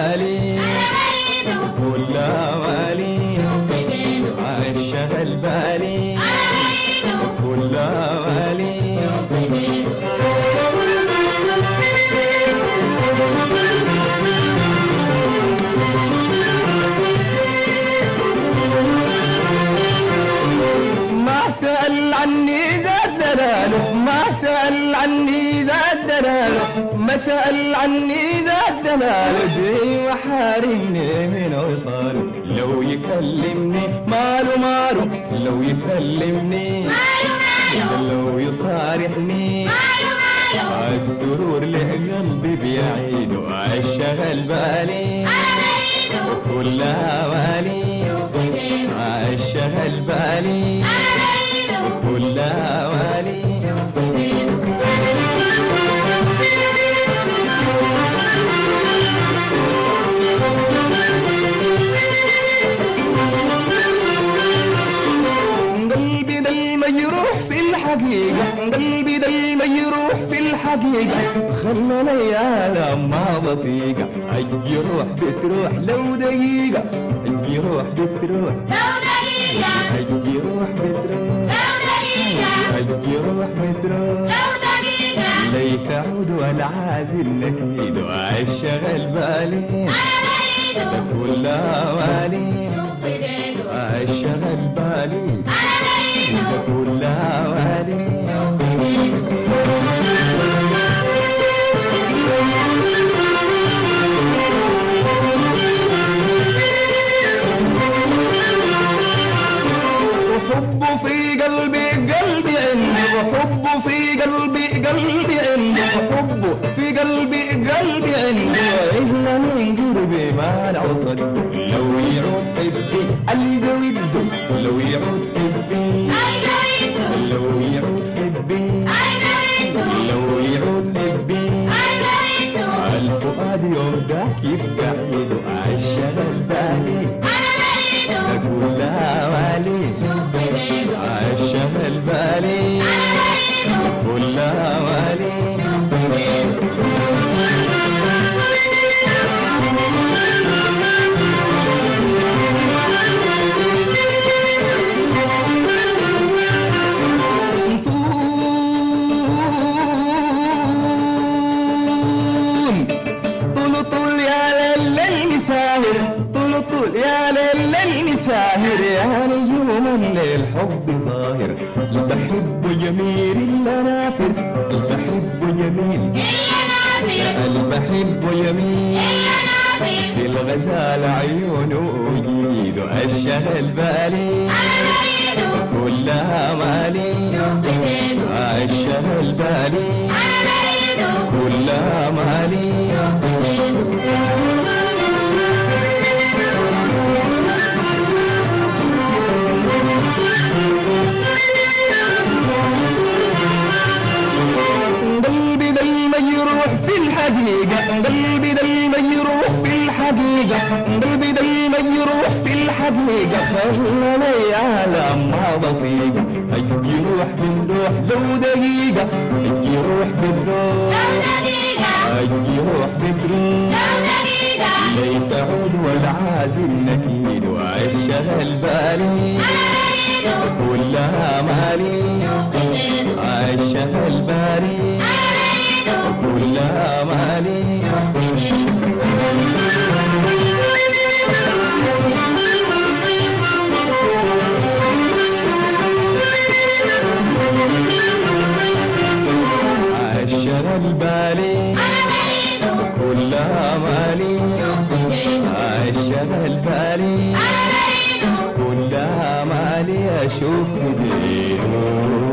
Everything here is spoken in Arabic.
بالي كل امالي عالشغل بالي كل امالي ما سأل عني ذا دلاله ما سأل عني ذا دلاله ما سأل عني ذا دلاله دي وحارمني من وصاله لو يكلمني ماله ماله لو يكلمني لو يصارحني السرور لقلبي بيعيد عالشغل بالي وكل امالي عالشغل بالي وكل امالي قلبي ده المجروح في الحقيقة قلبي ده المجروح في الحقيقة خلى ليالي ما بطيقة أجي روح بتروح لو دقيقة أجي روح بتروح لو دقيقة أجي روح بتروح لو دقيقة أجي روح بتروح لو دقيقة ليك عود والعازل نكيد وعالشغل بالي ده كل أوالي عالشغل بالي ده كل أوالي وحبه في قلبي قلبي عندي وحبه في قلبي قلبي عندي وحبه في قلبي قلبي عندي إلا من قربي ما نوصل لو يعود حبي ألقى وده لو يعود حبي لو يعود حبي لو يعود حبي الفؤاد يرضى يبقى يده عالشغل بالي كل أوالي عالشغل بالي كل أوالي طول يا ليل ساهر طول يا ليل ساهر يا نجوم الليل حب ظاهر بحب جميل النافر بحب جميل بحب جميل في الغزال عيونه وجيده الشغل بالي كل امالي الشغل بالي كل امالي قلبي ده المجروح في الحقيقة قلبي ده المجروح في الحقيقة قلبي ده المجروح في الحقيقة خلى ليالي ما بطيقة أجي روح بنروح لو دقيقة أجي روح بنروح أجي روح بنروح ليت عود والعازل نكيد وعالشغل بالي كل امالي عالشغل بالي كل امالي عالشغل بالي كل امالي عالشغل بالي كل امالي اشوف دينه